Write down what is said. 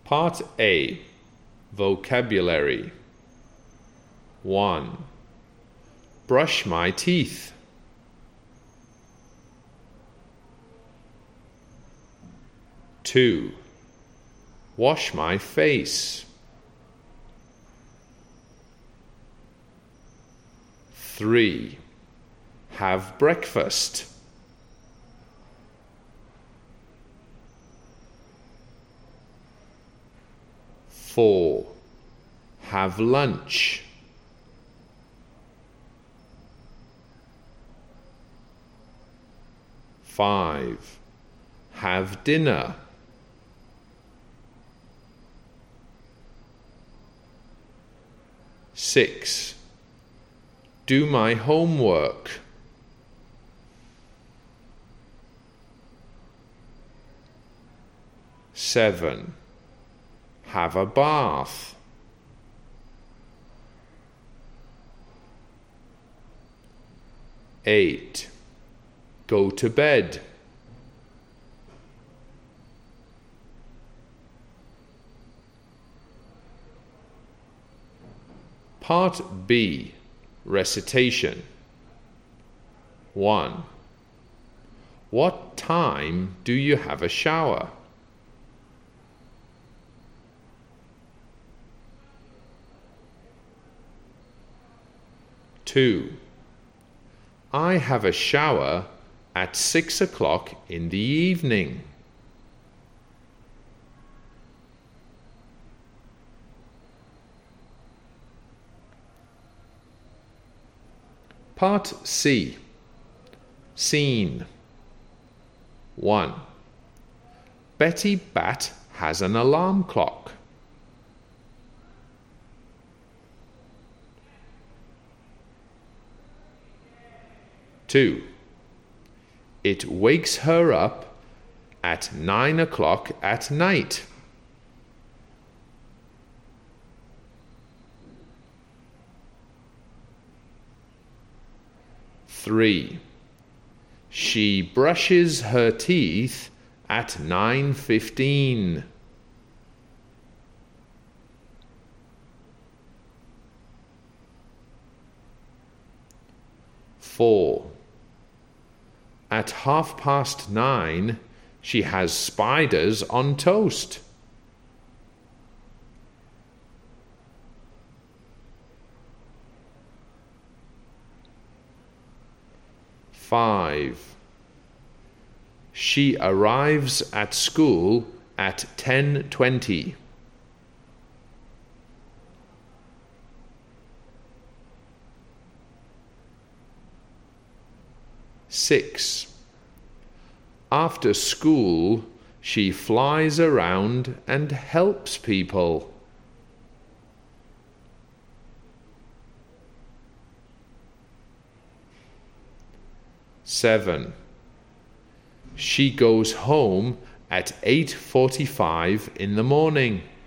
Part A. Vocabulary. 1. Brush my teeth. 2. Wash my face. 3. Have breakfast. 4. Have lunch. 5. Have dinner. 6. Do my homework. 7. Have a bath. 8. Go to bed. 'B. Recitation. 1. What time do you have a shower? 2. I have a shower at 6 o'clock in the evening. 'C. Scene. 1. Betty Bat has an alarm clock. 2. It wakes her up at 9 o'clock at night. 3. She brushes her teeth at 9:15. 4. At 9:30, she has spiders on toast. 5. She arrives at school at 10:20. 6. After school, she flies around and helps people. 7. She goes home at 8:45 in the morning.